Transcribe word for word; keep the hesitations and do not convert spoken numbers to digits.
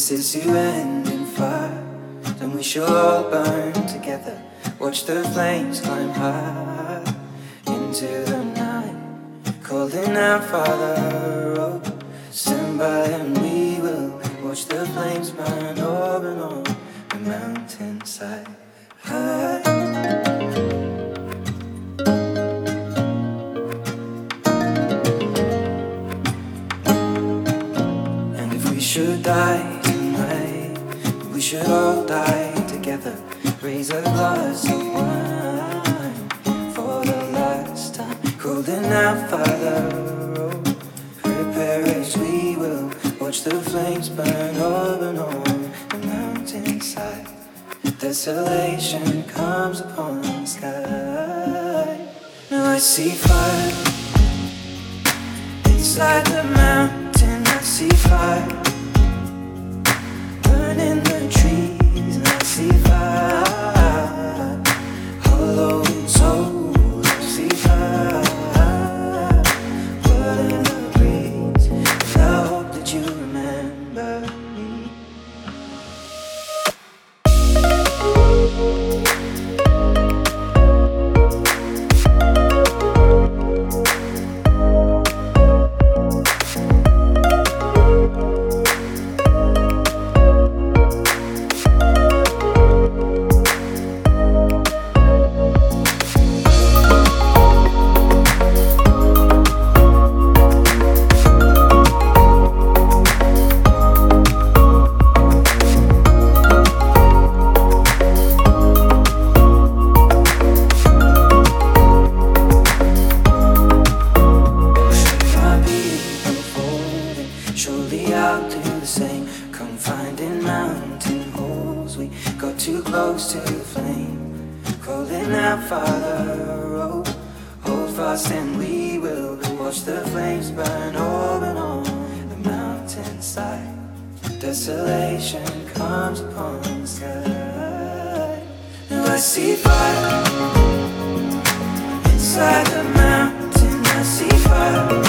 this is to end in fire, then we shall all burn together. Watch the flames climb high into the night, calling out, Father, oh, stand by and we will watch the flames burn over and on the mountainside. High. Should die tonight, we should all die together. Raise a glass of wine for the last time, calling out, Father, oh, prepare as we will watch the flames burn over and on the mountainside. Desolation comes upon the sky. Now I see fire inside the mountain. I see fire in the trees, and I see fire, hollow soul, I see fire, blood in the breeze, and I hope that you remember me. I'll do the same, confined in mountain holes. We got too close to the flame, calling out, Father, oh, hold fast and we will watch the flames burn over and on the mountainside. Desolation comes upon the sky. Now I see fire inside the mountain. I see fire.